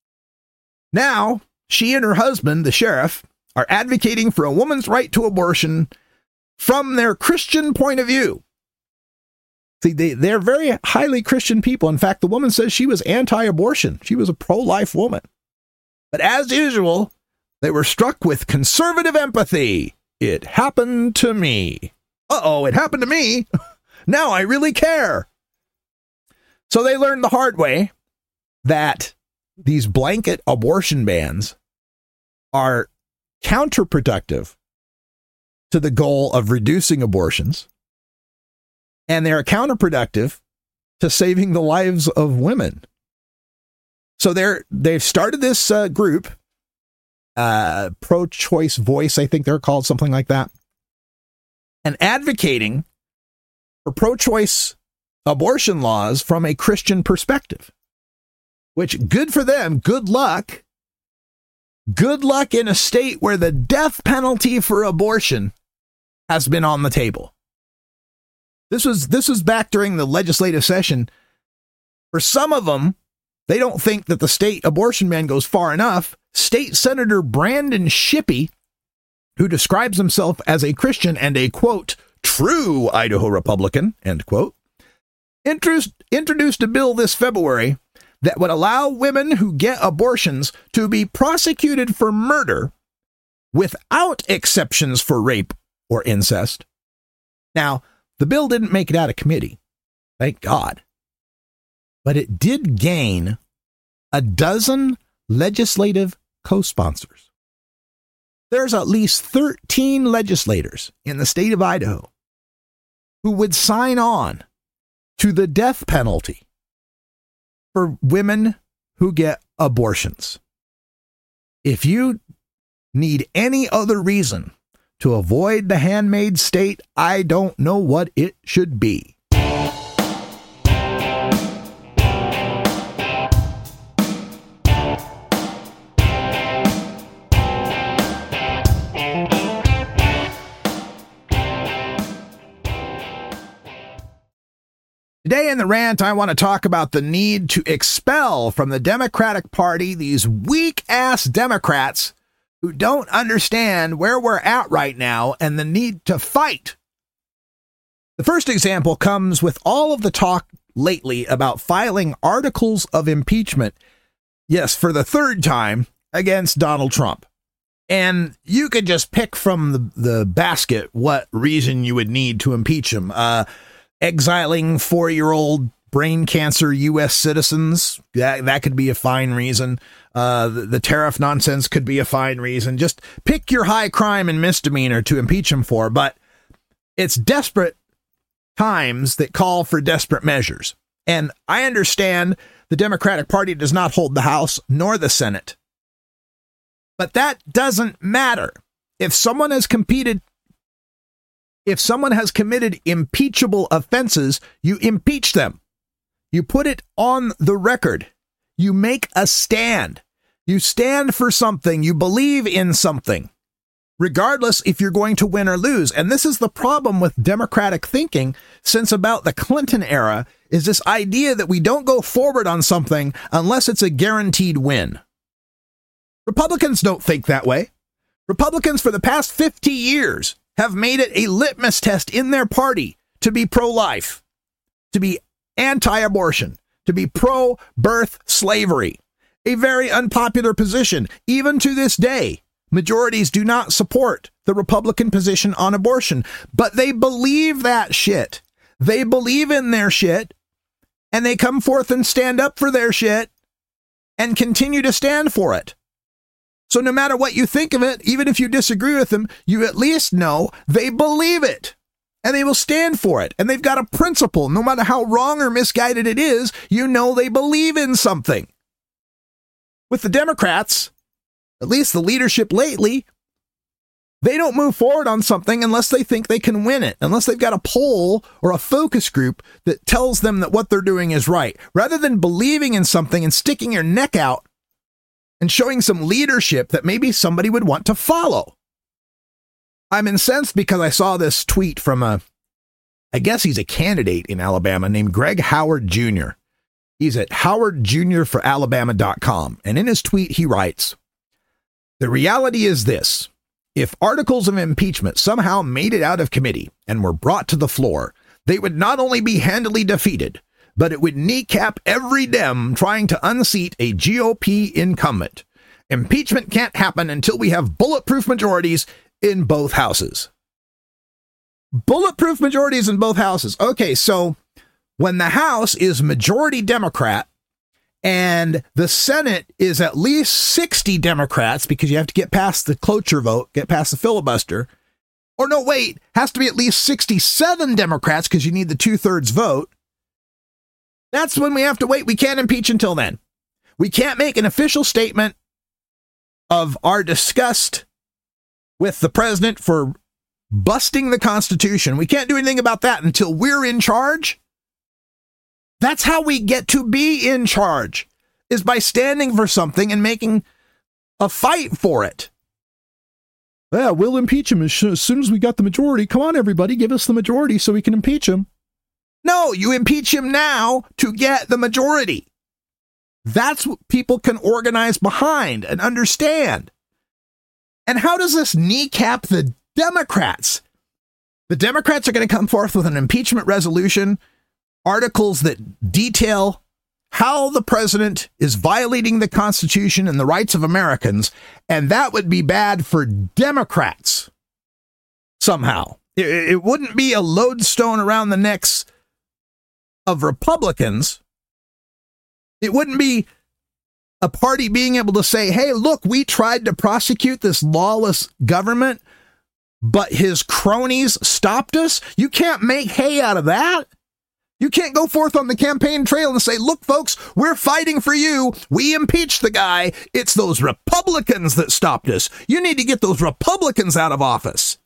Now, she and her husband, the sheriff, are advocating for a woman's right to abortion from their Christian point of view. See, they, they're very highly Christian people. In fact, the woman says she was anti-abortion. She was a pro-life woman. But as usual, they were struck with conservative empathy It happened to me. Uh-oh, it happened to me. Now I really care. So they learned the hard way that these blanket abortion bans are counterproductive to the goal of reducing abortions, and they're counterproductive to saving the lives of women. So they're they've started this uh, group, uh, Pro-Choice Voice, I think they're called, something like that, and advocating for pro-choice abortion laws from a Christian perspective, which, good for them, good luck. Good luck in a state where the death penalty for abortion has been on the table. This was this was back during the legislative session. For some of them, they don't think that the state abortion ban goes far enough. State Senator Brandon Shippey, who describes himself as a Christian and a, quote, true Idaho Republican, end quote, introduced, introduced a bill this February that would allow women who get abortions to be prosecuted for murder without exceptions for rape or incest. Now, the bill didn't make it out of committee, thank God, but it did gain a dozen legislative co-sponsors. There's at least thirteen legislators in the state of Idaho who would sign on to the death penalty for women who get abortions. If you need any other reason to avoid the handmaid state, I don't know what it should be. Today in the rant, I want to talk about the need to expel from the Democratic Party these weak-ass Democrats who don't understand where we're at right now and the need to fight. The first example comes with all of the talk lately about filing articles of impeachment, yes, for the third time, against Donald Trump. And you could just pick from the, the basket what reason you would need to impeach him. Uh, exiling four-year-old brain cancer U S citizens, that, that could be a fine reason. Uh, the, the tariff nonsense could be a fine reason. Just pick your high crime and misdemeanor to impeach him for. But it's desperate times that call for desperate measures. And I understand the Democratic Party does not hold the House nor the Senate. But that doesn't matter. If someone has competed If someone has committed impeachable offenses, you impeach them. You put it on the record. You make a stand. You stand for something. You believe in something, regardless if you're going to win or lose. And this is the problem with Democratic thinking since about the Clinton era, is this idea that we don't go forward on something unless it's a guaranteed win. Republicans don't think that way. Republicans for the past fifty years have made it a litmus test in their party to be pro-life, to be anti-abortion, to be pro-birth slavery. A very unpopular position. Even to this day, majorities do not support the Republican position on abortion, but they believe that shit. They believe in their shit, and they come forth and stand up for their shit and continue to stand for it. So no matter what you think of it, even if you disagree with them, you at least know they believe it and they will stand for it. And they've got a principle. No matter how wrong or misguided it is, you know they believe in something. With the Democrats, at least the leadership lately, they don't move forward on something unless they think they can win it, unless they've got a poll or a focus group that tells them that what they're doing is right. Rather than believing in something and sticking your neck out and showing some leadership that maybe somebody would want to follow. I'm incensed because I saw this tweet from a, I guess he's a candidate in Alabama named Greg Howard Junior He's at howard junior for alabama dot com. And in his tweet, he writes, "The reality is this. If articles of impeachment somehow made it out of committee and were brought to the floor, they would not only be handily defeated, but it would kneecap every Dem trying to unseat a G O P incumbent. Impeachment can't happen until we have bulletproof majorities in both houses. Bulletproof majorities in both houses. Okay, so when the House is majority Democrat and the Senate is at least sixty Democrats, because you have to get past the cloture vote, get past the filibuster, or no, wait, has to be at least sixty-seven Democrats because you need the two-thirds vote. That's when we have to wait. We can't impeach until then. We can't make an official statement of our disgust with the president for busting the Constitution. We can't do anything about that until we're in charge. That's how we get to be in charge, is by standing for something and making a fight for it. Yeah, we'll impeach him as soon as we got the majority. Come on, everybody, give us the majority so we can impeach him. No, you impeach him now to get the majority. That's what people can organize behind and understand. And how does this kneecap the Democrats? The Democrats are going to come forth with an impeachment resolution, articles that detail how the president is violating the Constitution and the rights of Americans, and that would be bad for Democrats somehow. It, it wouldn't be a lodestone around the necks of Republicans. It wouldn't be a party being able to say, hey, look, we tried to prosecute this lawless government, but his cronies stopped us. You can't make hay out of that. You can't go forth on the campaign trail and say, look, folks, we're fighting for you. We impeached the guy. It's those Republicans that stopped us. You need to get those Republicans out of office.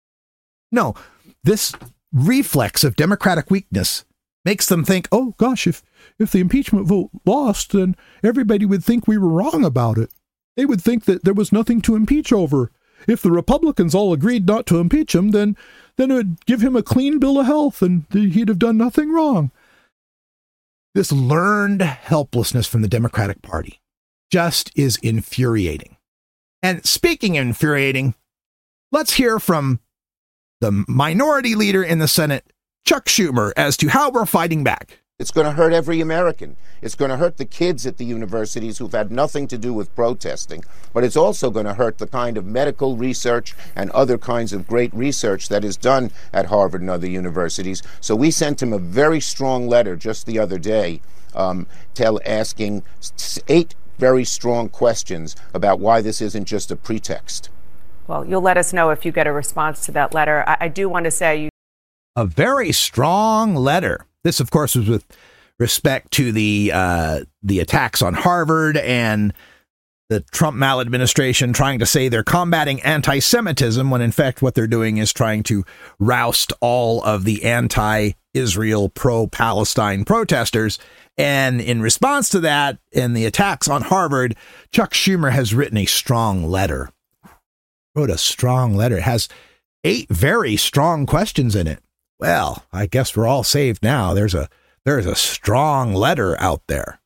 No, this reflex of Democratic weakness makes them think, oh, gosh, if, if the impeachment vote lost, then everybody would think we were wrong about it. They would think that there was nothing to impeach over. If the Republicans all agreed not to impeach him, then, then it would give him a clean bill of health and he'd have done nothing wrong. This learned helplessness from the Democratic Party just is infuriating. And speaking of infuriating, let's hear from the minority leader in the Senate, Chuck Schumer, as to how we're fighting back.
It's going to hurt every American. It's going to hurt the kids at the universities who've had nothing to do with protesting, but it's also going to hurt the kind of medical research and other kinds of great research that is done at Harvard and other universities. So we sent him a very strong letter just the other day, um, tell, asking eight very strong questions about why this isn't just a pretext.
Well, you'll let us know if you get a response to that letter. I, I do want to say you.
A very strong letter. This, of course, was with respect to the uh, the attacks on Harvard and the Trump maladministration trying to say they're combating anti-Semitism when, in fact, what they're doing is trying to roust all of the anti-Israel, pro-Palestine protesters. And in response to that and the attacks on Harvard, Chuck Schumer has written a strong letter. Wrote a strong letter. It has eight very strong questions in it. Well, I guess we're all saved now. There's a there's a strong letter out there.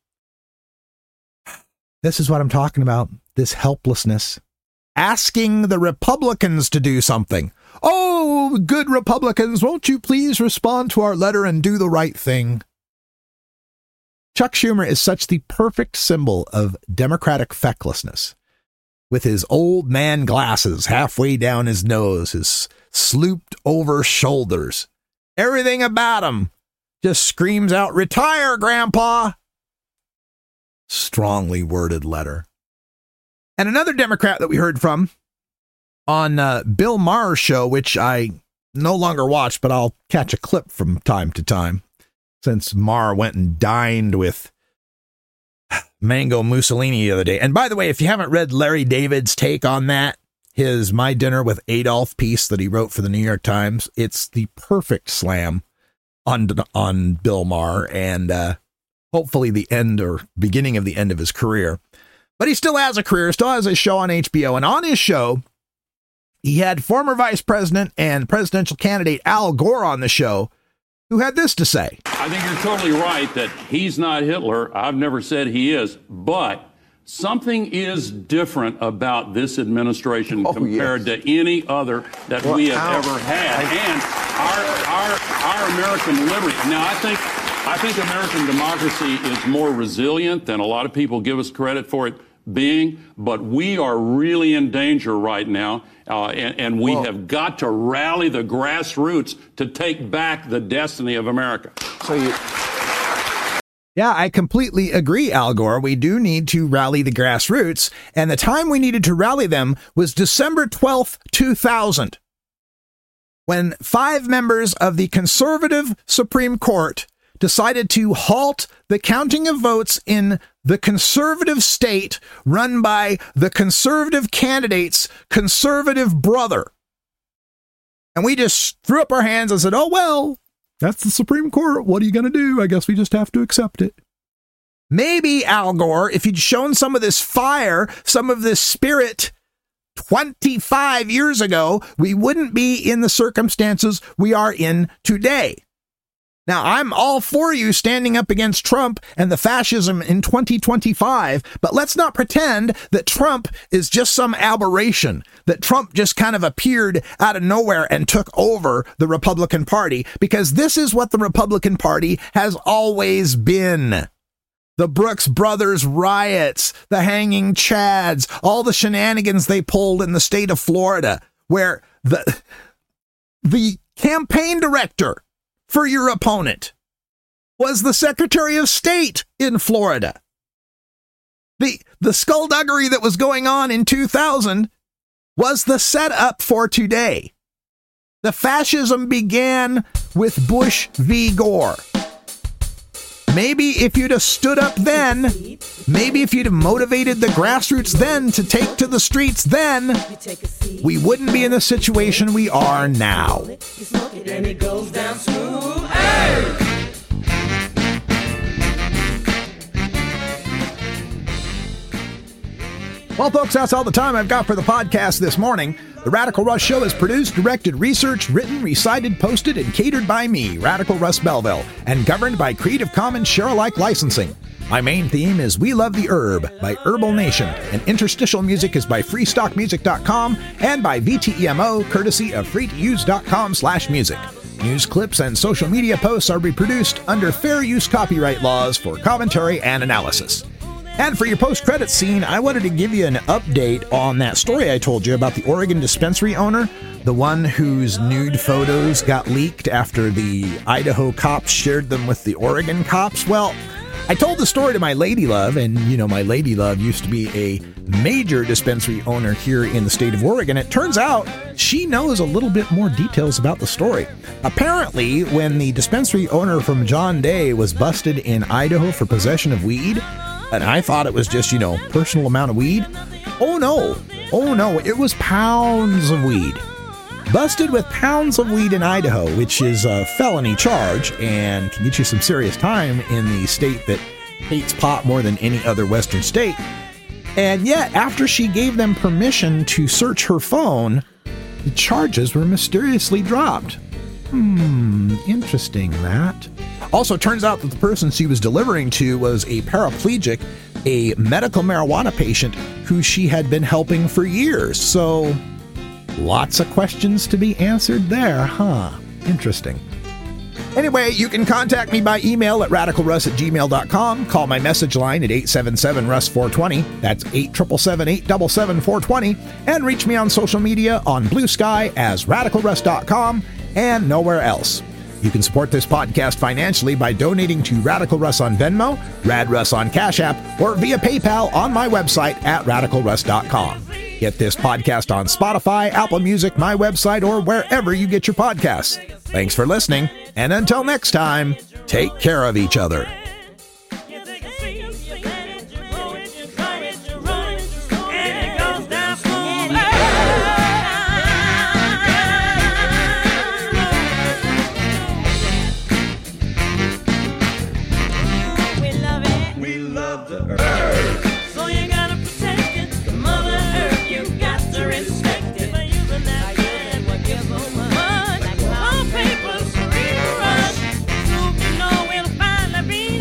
This is what I'm talking about. This helplessness. Asking the Republicans to do something. Oh, good Republicans, won't you please respond to our letter and do the right thing? Chuck Schumer is such the perfect symbol of Democratic fecklessness. With his old man glasses halfway down his nose, his slooped over shoulders. Everything about him just screams out, retire, Grandpa. Strongly worded letter. And another Democrat that we heard from on uh, Bill Maher's show, which I no longer watch, but I'll catch a clip from time to time, since Maher went and dined with Mango Mussolini the other day. And by the way, if you haven't read Larry David's take on that, his My Dinner with Adolf piece that he wrote for the New York Times, it's the perfect slam on on Bill Maher and uh, hopefully the end or beginning of the end of his career. But he still has a career, still has a show on H B O. And on his show, he had former Vice President and presidential candidate Al Gore on the show, who had this to say.
I think you're totally right that he's not Hitler. I've never said he is, but something is different about this administration oh, compared yes. to any other that well, we have how? ever had. And our, our, our American liberty. Now, I think, I think American democracy is more resilient than a lot of people give us credit for it being, but we are really in danger right now, uh, and, and we
Whoa.
have got to rally the grassroots to take back the destiny of America.
So you...
Yeah, I completely agree, Al Gore. We do need to rally the grassroots, and the time we needed to rally them was December twelfth, two thousand, when five members of the conservative Supreme Court decided to halt the counting of votes in the conservative state run by the conservative candidate's conservative brother. And we just threw up our hands and said, oh, well, that's the Supreme Court. What are you going to do? I guess we just have to accept it. Maybe, Al Gore, if you'd shown some of this fire, some of this spirit twenty-five years ago, we wouldn't be in the circumstances we are in today. Now, I'm all for you standing up against Trump and the fascism in twenty twenty-five, but let's not pretend that Trump is just some aberration, that Trump just kind of appeared out of nowhere and took over the Republican Party, because this is what the Republican Party has always been. The Brooks Brothers riots, the hanging chads, all the shenanigans they pulled in the state of Florida, where the, the campaign director for your opponent was the Secretary of State in Florida. The, the skullduggery that was going on in two thousand was the setup for today. The fascism began with Bush v. Gore. Maybe if you'd have stood up then, maybe if you'd have motivated the grassroots then to take to the streets then, we wouldn't be in the situation we are now. Well, folks, that's all the time I've got for the podcast this morning. The Radical Russ Show is produced, directed, researched, written, recited, posted, and catered by me, Radical Russ Belville, and governed by Creative Commons Share-alike licensing. My main theme is We Love the Herb by Herbal Nation, and interstitial music is by freestock music dot com and by V T E M O, courtesy of free to use dot com slash music. News clips and social media posts are reproduced under fair use copyright laws for commentary and analysis. And for your post-credit scene, I wanted to give you an update on that story I told you about the Oregon dispensary owner, the one whose nude photos got leaked after the Idaho cops shared them with the Oregon cops. Well, I told the story to my lady love, and, you know, my lady love used to be a major dispensary owner here in the state of Oregon. It turns out she knows a little bit more details about the story. Apparently, when the dispensary owner from John Day was busted in Idaho for possession of weed, and I thought it was just, you know, personal amount of weed. Oh, no. Oh, no. It was pounds of weed. Busted with pounds of weed in Idaho, which is a felony charge and can get you some serious time in the state that hates pot more than any other Western state. And yet, after she gave them permission to search her phone, the charges were mysteriously dropped. Hmm, interesting that. Also, turns out that the person she was delivering to was a paraplegic, a medical marijuana patient who she had been helping for years. So, lots of questions to be answered there, huh? Interesting. Anyway, you can contact me by email at radical russ at gmail dot com. Call my message line at eight seven seven russ four two zero. That's eight seven seven, eight seven seven, four two zero. And reach me on social media on Blue Sky as radical russ dot com and nowhere else. You can support this podcast financially by donating to Radical Russ on Venmo, Rad Russ on Cash App, or via PayPal on my website at radical russ dot com. Get this podcast on Spotify, Apple Music, my website, or wherever you get your podcasts. Thanks for listening, and until next time, take care of each other.
Be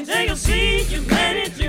they'll see humanity.